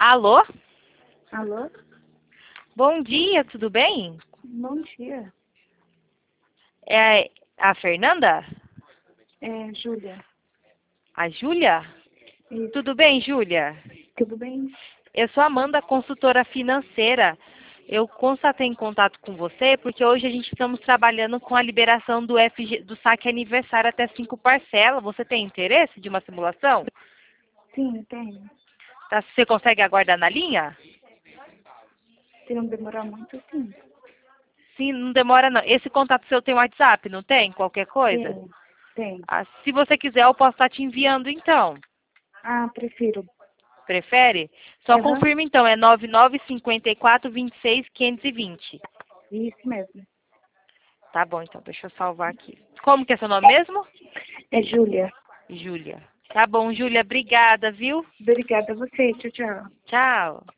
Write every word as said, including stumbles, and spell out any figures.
Alô? Alô? Bom dia, tudo bem? Bom dia. É a Fernanda? É, Júlia. A Júlia? Isso. Tudo bem, Júlia? Tudo bem? Eu sou a Amanda, consultora financeira. Eu constatei em contato com você porque hoje a gente estamos trabalhando com a liberação do F G, do saque aniversário até cinco parcelas. Você tem interesse de uma simulação? Sim, tenho. Tá, você consegue aguardar na linha? Se não demorar muito, sim. Sim, não demora não. Esse contato seu tem WhatsApp, não tem? Qualquer coisa? Tem, tem. Ah, se você quiser, eu posso estar te enviando então. Ah, prefiro. Prefere? Só Aham, confirma então, é nove nove cinco quatro, dois seis, cinco dois zero. isso mesmo. Tá bom, então, deixa eu salvar aqui. Como que é seu nome mesmo? É Júlia. Júlia. Tá bom, Júlia, obrigada, viu? Obrigada a você. Tchau, tchau. Tchau.